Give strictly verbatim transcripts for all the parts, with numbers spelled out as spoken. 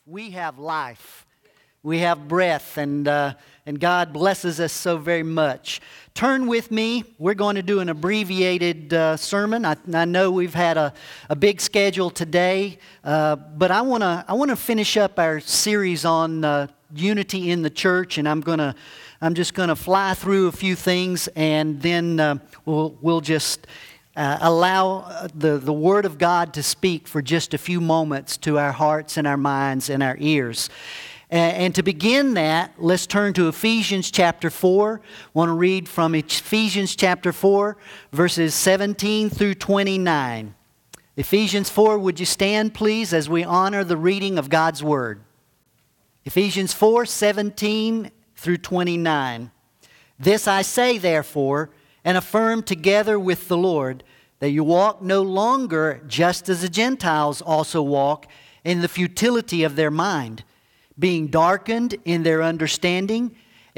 we have life. We have breath, and uh, and God blesses us so very much. Turn with me. We're going to do an abbreviated uh, sermon. I, I know we've had a, a big schedule today, uh, but I want to I want to finish up our series on uh, unity in the church, and I'm gonna I'm just gonna fly through a few things, and then uh, we'll we'll just. Uh, allow the, the Word of God to speak for just a few moments to our hearts and our minds and our ears. And, and to begin that, let's turn to Ephesians chapter four. I want to read from Ephesians chapter four, verses seventeen through twenty-nine. Ephesians four, would you stand please as we honor the reading of God's Word? Ephesians four, seventeen through twenty-nine. This I say therefore, and affirm together with the Lord, that you walk no longer just as the Gentiles also walk in the futility of their mind, being darkened in their understanding,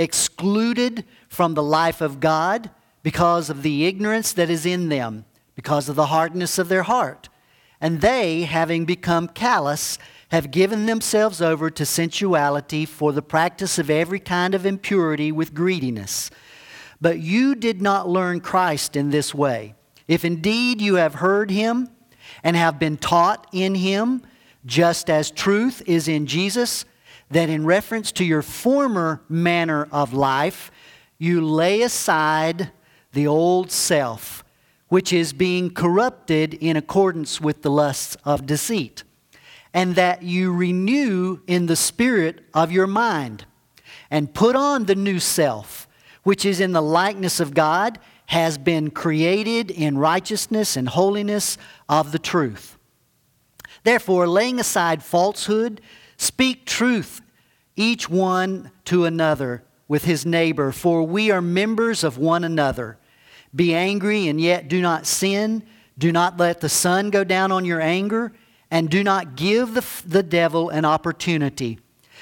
excluded from the life of God because of the ignorance that is in them, because of the hardness of their heart. And they, having become callous, have given themselves over to sensuality for the practice of every kind of impurity with greediness. But you did not learn Christ in this way. If indeed you have heard Him and have been taught in Him, just as truth is in Jesus, that in reference to your former manner of life, you lay aside the old self, which is being corrupted in accordance with the lusts of deceit, and that you renew in the spirit of your mind, and put on the new self, which is in the likeness of God, has been created in righteousness and holiness of the truth. Therefore, laying aside falsehood, speak truth, each one to another with his neighbor, for we are members of one another. Be angry and yet do not sin. Do not let the sun go down on your anger, and do not give the, the devil an opportunity.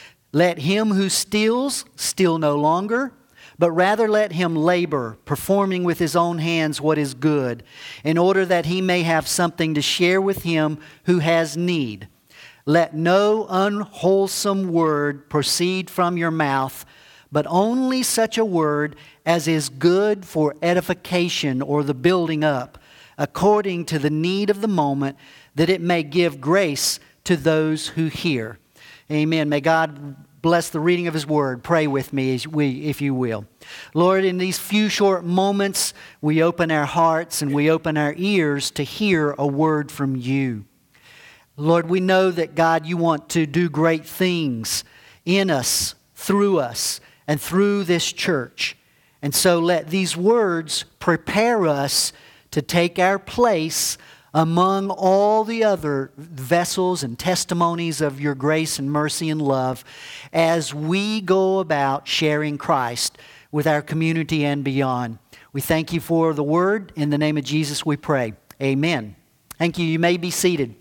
Let him who steals steal no longer, but rather let him labor, performing with his own hands what is good, in order that he may have something to share with him who has need. Let no unwholesome word proceed from your mouth, but only such a word as is good for edification or the building up, according to the need of the moment, that it may give grace to those who hear. Amen. May God bless the reading of His Word. Pray with me, as we, if you will. Lord, in these few short moments, we open our hearts and we open our ears to hear a word from You. Lord, we know that, God, You want to do great things in us, through us, and through this church. And so let these words prepare us to take our place among all the other vessels and testimonies of Your grace and mercy and love as we go about sharing Christ with our community and beyond. We thank You for the Word. In the name of Jesus we pray. Amen. Thank you. You may be seated.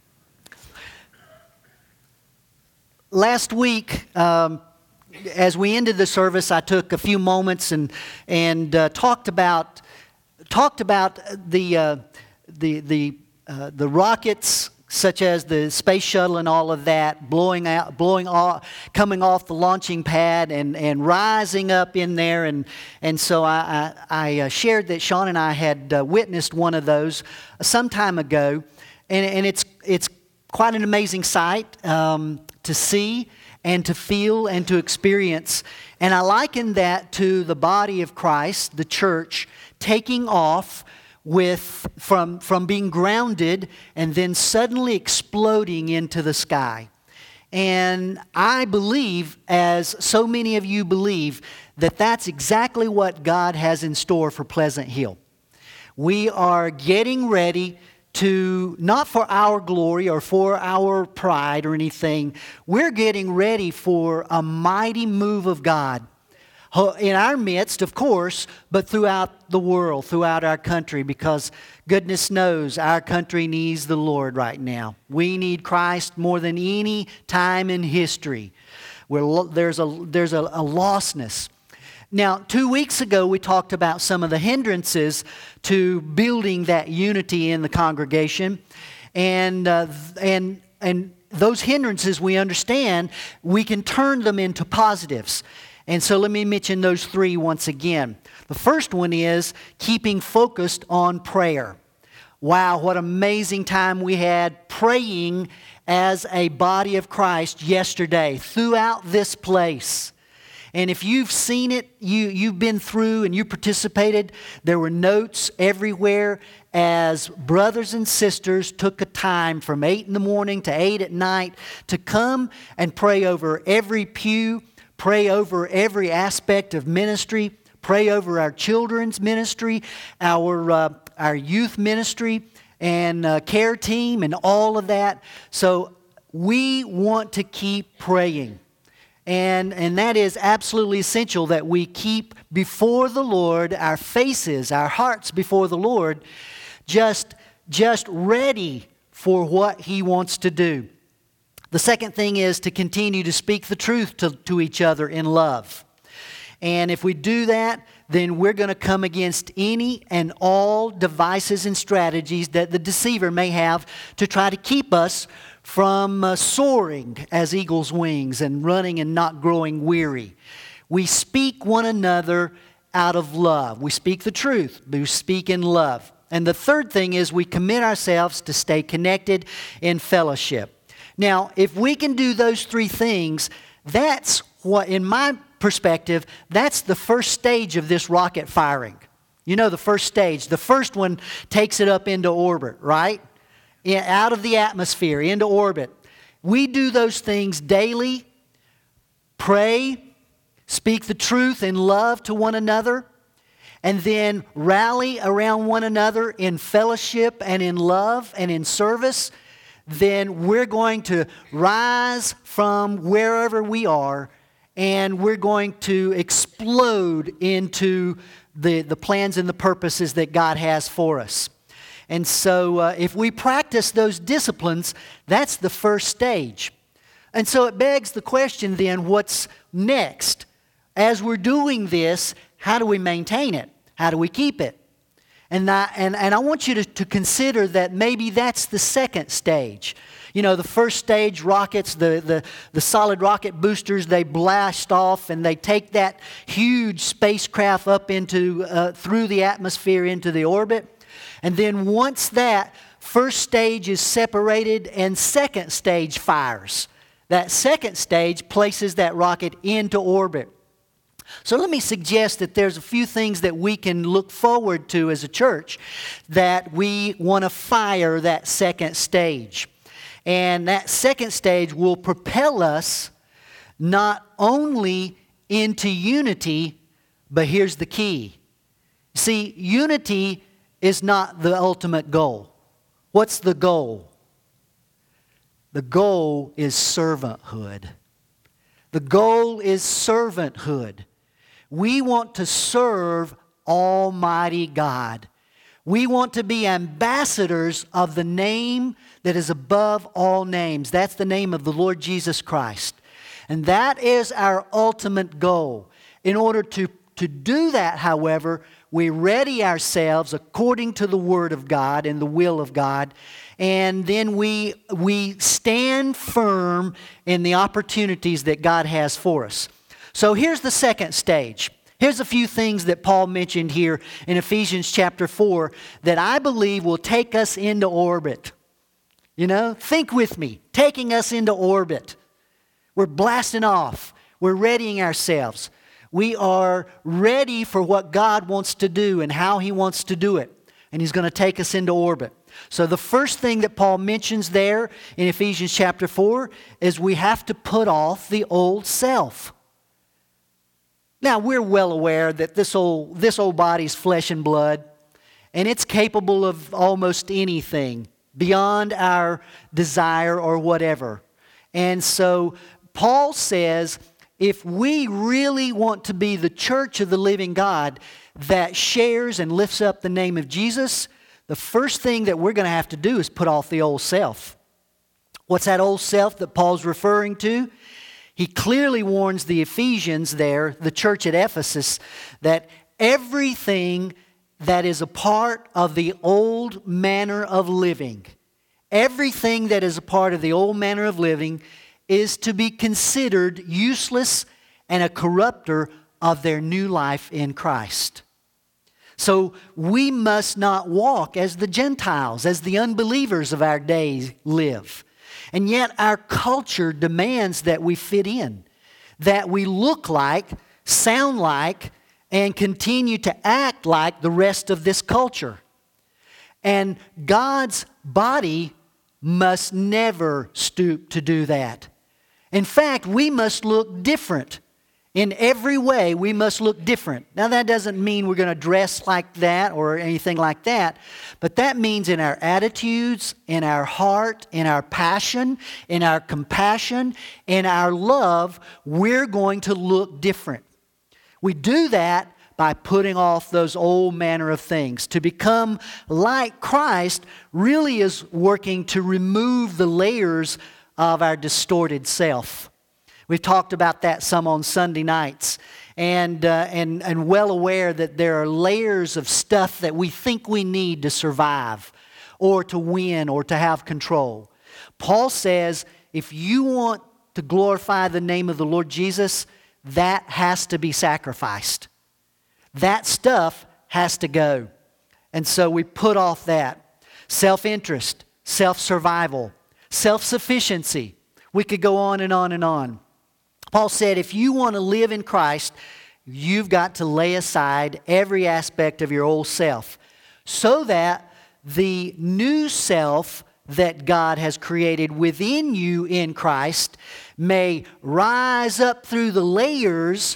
Last week, um, as we ended the service, I took a few moments and and uh, talked about talked about the uh, the the uh, the rockets, such as the space shuttle and all of that, blowing out, blowing off, coming off the launching pad and, and rising up in there, and and so I I, I uh, shared that Sean and I had uh, witnessed one of those some time ago, and and it's it's quite an amazing sight um, to see and to feel and to experience, and I liken that to the body of Christ, the church, taking off with from from being grounded and then suddenly exploding into the sky. And I believe, as so many of you believe, that that's exactly what God has in store for Pleasant Hill. We are getting ready to, not for our glory or for our pride or anything, we're getting ready for a mighty move of God in our midst, of course, but throughout the world, throughout our country, because goodness knows our country needs the Lord right now. We need Christ more than any time in history. Where there's a there's a, a lostness. Now, two weeks ago, we talked about some of the hindrances to building that unity in the congregation, and uh, and and those hindrances we understand, we can turn them into positives. And so let me mention those three once again. The first one is keeping focused on prayer. Wow, what amazing time we had praying as a body of Christ yesterday throughout this place. And if you've seen it, you, you've been through and you participated, there were notes everywhere as brothers and sisters took a time from eight in the morning to eight at night to come and pray over every pew, pray over every aspect of ministry, pray over our children's ministry, our, uh, our youth ministry, and uh, care team and all of that. So we want to keep praying. And, and that is absolutely essential that we keep before the Lord our faces, our hearts before the Lord, just, just ready for what He wants to do. The second thing is to continue to speak the truth to, to each other in love. And if we do that, then we're going to come against any and all devices and strategies that the deceiver may have to try to keep us from uh, soaring as eagle's wings and running and not growing weary. We speak one another out of love. We speak the truth. We speak in love. And the third thing is we commit ourselves to stay connected in fellowship. Now, if we can do those three things, that's what, in my perspective, that's the first stage of this rocket firing. You know, the first stage. The first one takes it up into orbit, right? Out of the atmosphere, into orbit. We do those things daily. Pray, speak the truth in love to one another, and then rally around one another in fellowship and in love and in service. Then we're going to rise from wherever we are, and we're going to explode into the, the plans and the purposes that God has for us. And so uh, if we practice those disciplines, that's the first stage. And so it begs the question then, what's next? As we're doing this, how do we maintain it? How do we keep it? And I, and, and I want you to, to consider that maybe that's the second stage. You know, the first stage rockets, the, the, the solid rocket boosters, they blast off and they take that huge spacecraft up into uh, through the atmosphere into the orbit. And then once that first stage is separated and second stage fires, that second stage places that rocket into orbit. So let me suggest that there's a few things that we can look forward to as a church that we want to fire that second stage. And that second stage will propel us not only into unity, but here's the key. See, unity is not the ultimate goal. What's the goal? The goal is servanthood. The goal is servanthood. We want to serve Almighty God. We want to be ambassadors of the name that is above all names. That's the name of the Lord Jesus Christ. And that is our ultimate goal. In order to, to do that, however, we ready ourselves according to the Word of God and the will of God. And then we, we stand firm in the opportunities that God has for us. So here's the second stage. Here's a few things that Paul mentioned here in Ephesians chapter four that I believe will take us into orbit. You know, think with me, taking us into orbit. We're blasting off. We're readying ourselves. We are ready for what God wants to do and how He wants to do it. And He's going to take us into orbit. So the first thing that Paul mentions there in Ephesians chapter four is we have to put off the old self. Now, we're well aware that this old, this old body's flesh and blood, and it's capable of almost anything beyond our desire or whatever. And so Paul says, if we really want to be the church of the living God that shares and lifts up the name of Jesus, the first thing that we're going to have to do is put off the old self. What's that old self that Paul's referring to? He clearly warns the Ephesians there, the church at Ephesus, that everything that is a part of the old manner of living, Everything that is a part of the old manner of living is to be considered useless and a corrupter of their new life in Christ. So we must not walk as the Gentiles, as the unbelievers of our day live. And yet our culture demands that we fit in, that we look like, sound like, and continue to act like the rest of this culture. And God's body must never stoop to do that. In fact, we must look different. In every way, we must look different. Now, that doesn't mean we're going to dress like that or anything like that, but that means in our attitudes, in our heart, in our passion, in our compassion, in our love, we're going to look different. We do that by putting off those old manner of things. To become like Christ really is working to remove the layers of our distorted self. We've talked about that some on Sunday nights, and, uh, and, and well aware that there are layers of stuff that we think we need to survive or to win or to have control. Paul says if you want to glorify the name of the Lord Jesus, that has to be sacrificed. That stuff has to go. And so we put off that. Self-interest, self-survival, self-sufficiency. We could go on and on and on. Paul said if you want to live in Christ, you've got to lay aside every aspect of your old self so that the new self that God has created within you in Christ may rise up through the layers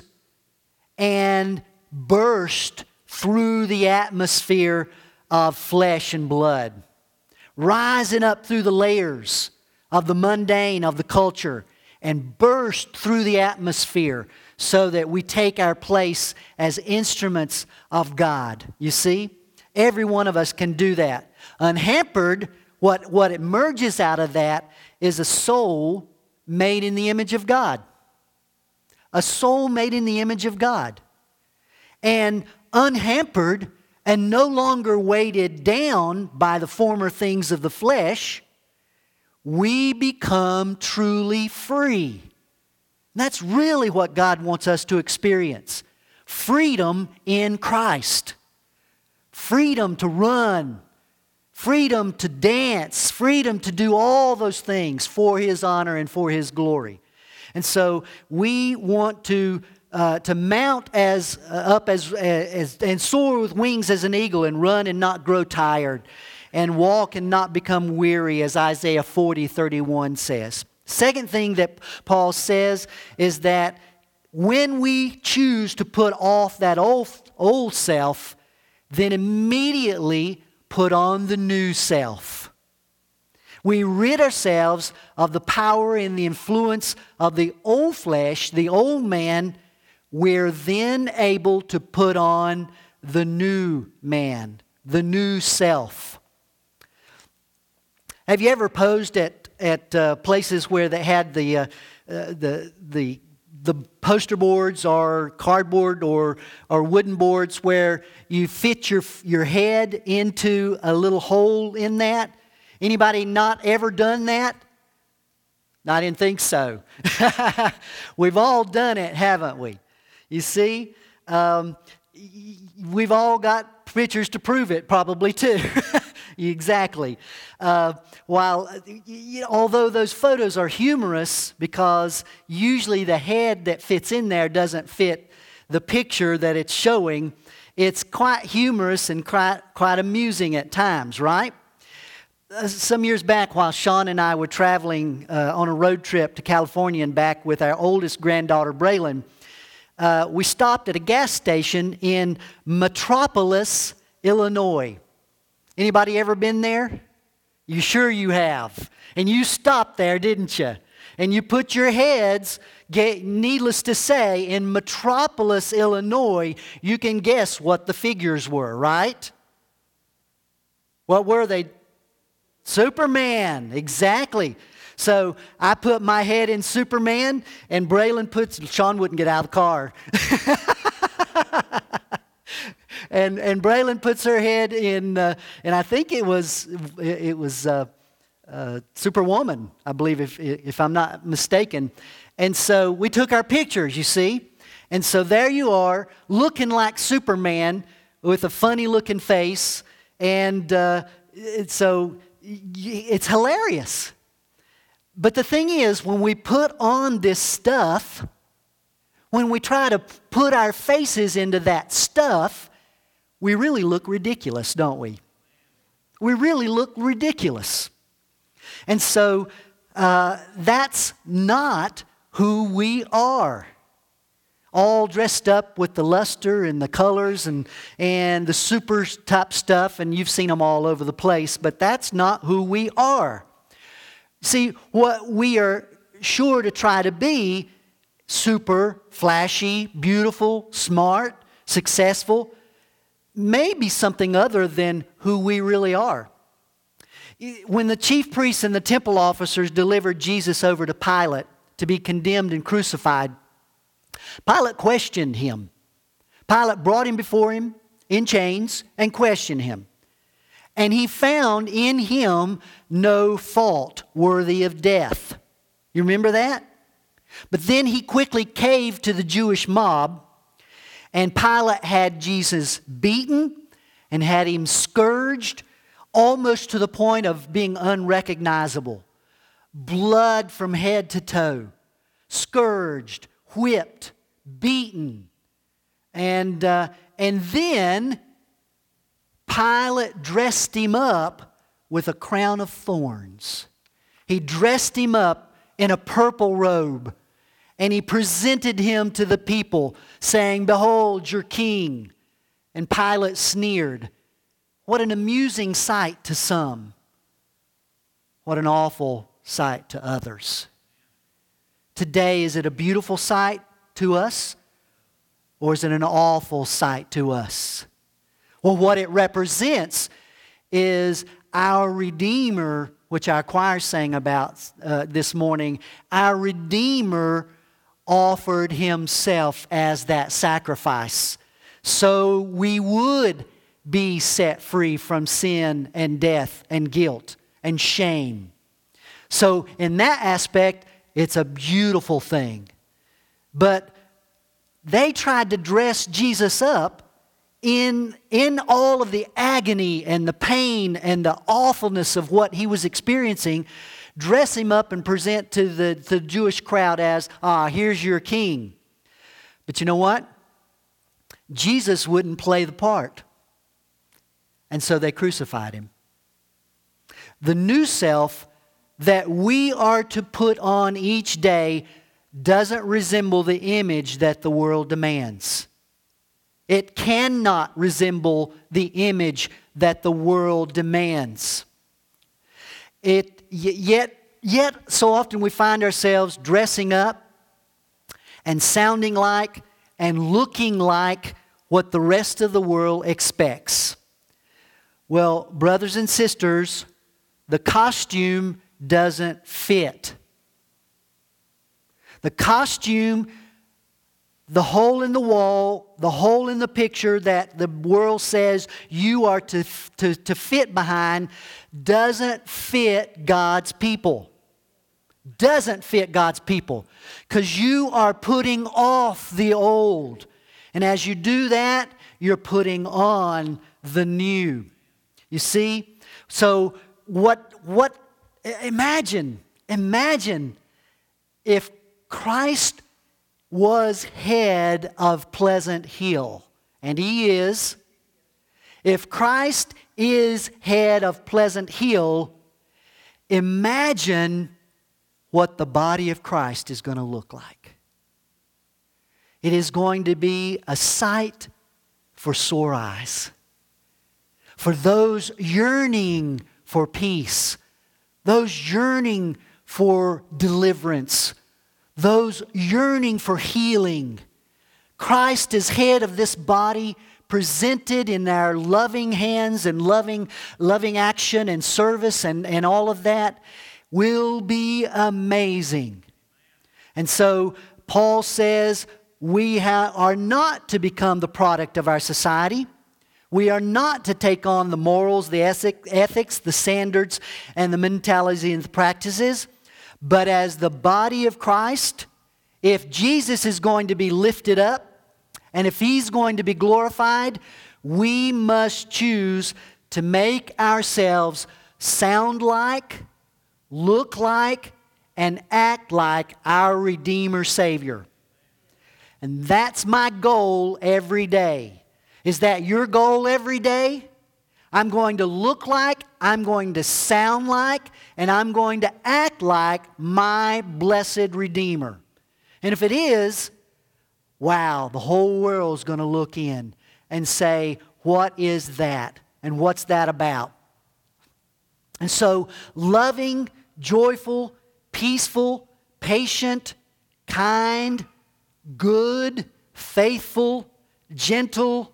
and burst through the atmosphere of flesh and blood. Rising up through the layers of the mundane, of the culture, and burst through the atmosphere so that we take our place as instruments of God. You see? Every one of us can do that. Unhampered, what, what emerges out of that is a soul made in the image of God. A soul made in the image of God. And unhampered and no longer weighted down by the former things of the flesh, we become truly free. That's really what God wants us to experience. Freedom in Christ. Freedom to run. Freedom to dance. Freedom to do all those things for His honor and for His glory. And so we want to uh, to mount as uh, up as, as and soar with wings as an eagle and run and not grow tired. And walk and not become weary, as Isaiah forty thirty-one says. Second thing that Paul says is that when we choose to put off that old, old self, then immediately put on the new self. We rid ourselves of the power and the influence of the old flesh, the old man. We're then able to put on the new man, the new self. Have you ever posed at at uh, places where they had the uh, uh, the the the poster boards or cardboard or or wooden boards where you fit your your head into a little hole in that? Anybody not ever done that? I didn't think so. We've all done it, haven't we? You see, um, we've all got pictures to prove it, probably too. Exactly. Uh, while, you know, although those photos are humorous because usually the head that fits in there doesn't fit the picture that it's showing, it's quite humorous and quite, quite amusing at times, right? Uh, some years back while Sean and I were traveling uh, on a road trip to California and back with our oldest granddaughter, Braylon, uh, we stopped at a gas station in Metropolis, Illinois. Anybody ever been there? You sure you have. And you stopped there, didn't you? And you put your heads, get, needless to say, in Metropolis, Illinois, you can guess what the figures were, right? What were they? Superman, exactly. So I put my head in Superman, and Braylon puts, Sean wouldn't get out of the car. And and Braylon puts her head in, uh, and I think it was it was uh, uh, Superwoman, I believe, if, if I'm not mistaken. And so we took our pictures, you see. And so there you are, looking like Superman with a funny-looking face. And uh, so it's hilarious. But the thing is, when we put on this stuff, when we try to put our faces into that stuff, we really look ridiculous, don't we? We really look ridiculous. And so uh, that's not who we are. All dressed up with the luster and the colors and, and the super type stuff, and you've seen them all over the place, but that's not who we are. See, what we are sure to try to be, super, flashy, beautiful, smart, successful, may be something other than who we really are. When the chief priests and the temple officers delivered Jesus over to Pilate to be condemned and crucified, Pilate questioned him. Pilate brought him before him in chains and questioned him. And he found in him no fault worthy of death. You remember that? But then he quickly caved to the Jewish mob, and Pilate had Jesus beaten and had him scourged almost to the point of being unrecognizable. Blood from head to toe. Scourged, whipped, beaten. And, uh, and then Pilate dressed him up with a crown of thorns. He dressed him up in a purple robe. And he presented him to the people, saying, "Behold your king." And Pilate sneered. What an amusing sight to some. What an awful sight to others. Today, is it a beautiful sight to us? Or is it an awful sight to us? Well, what it represents is our Redeemer, which our choir sang about uh, this morning. Our Redeemer offered himself as that sacrifice, so we would be set free from sin and death and guilt and shame. So in that aspect, it's a beautiful thing. But they tried to dress Jesus up in, in all of the agony and the pain and the awfulness of what he was experiencing, dress him up and present to the, the Jewish crowd as, ah, here's your king. But you know what? Jesus wouldn't play the part. And so they crucified him. The new self that we are to put on each day doesn't resemble the image that the world demands. It cannot resemble the image that the world demands. It Yet, yet, so often we find ourselves dressing up and sounding like and looking like what the rest of the world expects. Well, brothers and sisters, the costume doesn't fit. The costume, the hole in the wall, the hole in the picture that the world says you are to, to, to fit behind doesn't fit God's people. Doesn't fit God's people. Because you are putting off the old. And as you do that, you're putting on the new. You see? So what, what, imagine, imagine if Christ was head of Pleasant Hill, and he is. If Christ is head of Pleasant Hill, imagine what the body of Christ is going to look like. It is going to be a sight for sore eyes. For those yearning for peace, those yearning for deliverance, those yearning for healing. Christ is head of this body, presented in our loving hands and loving, loving action and service and, and all of that will be amazing. And so Paul says we ha- are not to become the product of our society. We are not to take on the morals, the ethics, the standards, and the mentality and the practices. But as the body of Christ, if Jesus is going to be lifted up, and if He's going to be glorified, we must choose to make ourselves sound like, look like, and act like our Redeemer Savior. And that's my goal every day. Is that your goal every day? I'm going to look like, I'm going to sound like, and I'm going to act like my blessed Redeemer. And if it is, wow, the whole world's going to look in and say, what is that? And what's that about? And so, loving, joyful, peaceful, patient, kind, good, faithful, gentle,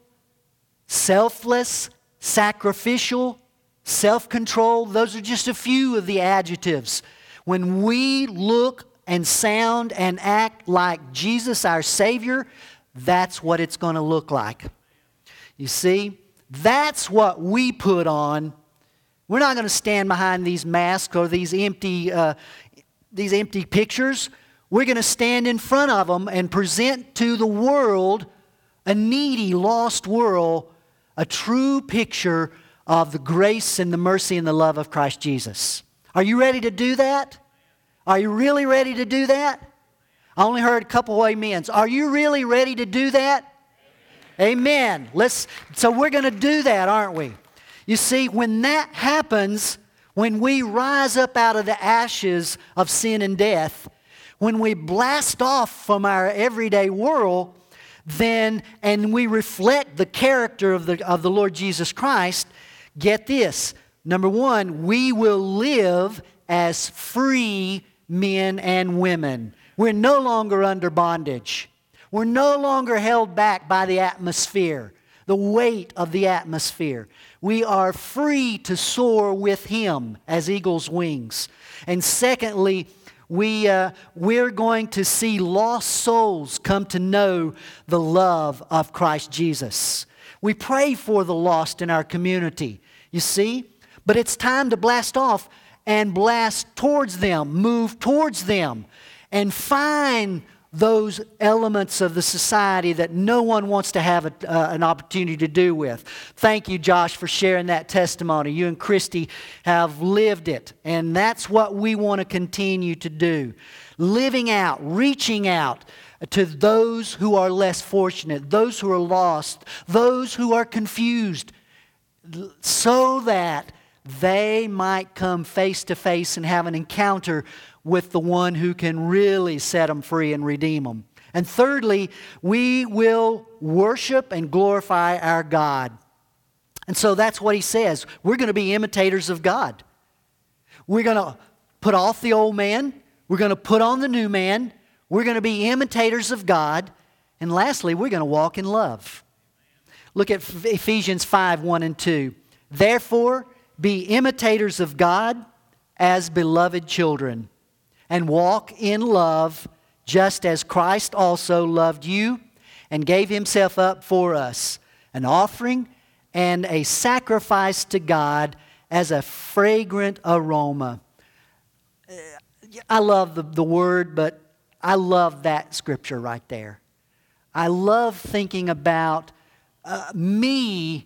selfless, sacrificial, self-controlled. Those are just a few of the adjectives. When we look and sound and act like Jesus, our Savior, that's what it's going to look like. You see, that's what we put on. We're not going to stand behind these masks or these empty, uh, these empty pictures. We're going to stand in front of them and present to the world, a needy, lost world, a true picture of the grace and the mercy and the love of Christ Jesus. Are you ready to do that? Are you really ready to do that? I only heard a couple of amens. Are you really ready to do that? Amen. Let's. So we're going to do that, aren't we? You see, when that happens, when we rise up out of the ashes of sin and death, when we blast off from our everyday world, then, and we reflect the character of the, of the Lord Jesus Christ, get this. Number one, we will live as free men and women. We're no longer under bondage. We're no longer held back by the atmosphere, the weight of the atmosphere. We are free to soar with Him as eagle's wings. And secondly, We, uh, we're going to see lost souls come to know the love of Christ Jesus. We pray for the lost in our community, you see. But it's time to blast off and blast towards them, move towards them, and find those elements of the society that no one wants to have a, uh, an opportunity to do with. Thank you, Josh, for sharing that testimony. You and Christy have lived it, and that's what we want to continue to do. Living out, reaching out to those who are less fortunate, those who are lost, those who are confused, so that they might come face to face and have an encounter with the one who can really set them free and redeem them. And thirdly, we will worship and glorify our God. And so that's what he says. We're going to be imitators of God. We're going to put off the old man. We're going to put on the new man. We're going to be imitators of God. And lastly, we're going to walk in love. Look at Ephesians five, one and two. Therefore, be imitators of God as beloved children, and walk in love, just as Christ also loved you and gave Himself up for us, an offering and a sacrifice to God as a fragrant aroma. I love the, the word, but I love that scripture right there. I love thinking about uh, me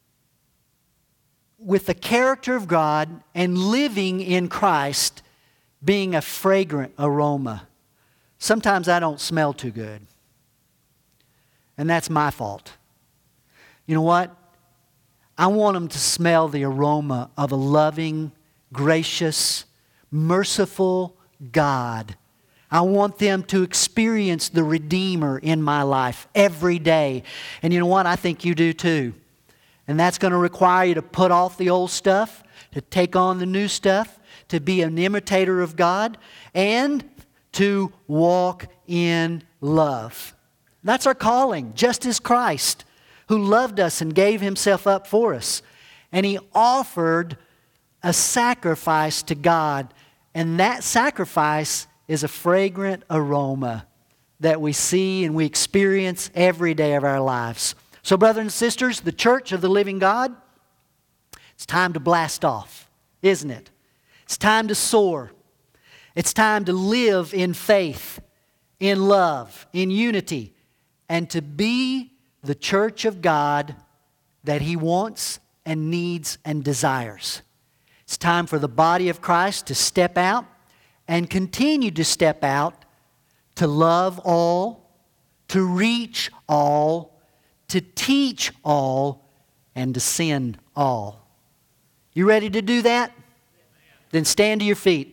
with the character of God and living in Christ being a fragrant aroma. Sometimes I don't smell too good. And that's my fault. You know what? I want them to smell the aroma of a loving, gracious, merciful God. I want them to experience the Redeemer in my life every day. And you know what? I think you do too. And that's going to require you to put off the old stuff, to take on the new stuff, to be an imitator of God, and to walk in love. That's our calling, just as Christ, who loved us and gave Himself up for us. And He offered a sacrifice to God. And that sacrifice is a fragrant aroma that we see and we experience every day of our lives. So, brothers and sisters, the church of the living God, it's time to blast off, isn't it? It's time to soar. It's time to live in faith, in love, in unity, and to be the church of God that He wants and needs and desires. It's time for the body of Christ to step out and continue to step out to love all, to reach all, to teach all, and to send all. You ready to do that? Then stand to your feet.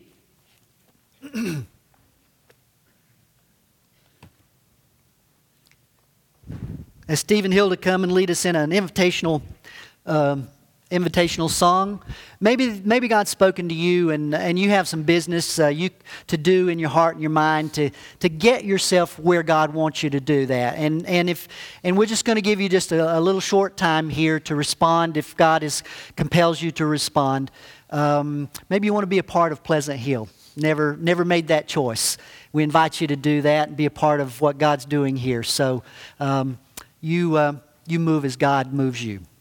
As Steve and Hilda come and lead us in an invitational um, invitational song, maybe maybe God's spoken to you and, and you have some business uh, you to do in your heart and your mind to, to get yourself where God wants you to do that. And and if and we're just going to give you just a, a little short time here to respond if God is compels you to respond. Um, maybe you want to be a part of Pleasant Hill. Never never made that choice. We invite you to do that and be a part of what God's doing here. So um, you uh, you move as God moves you.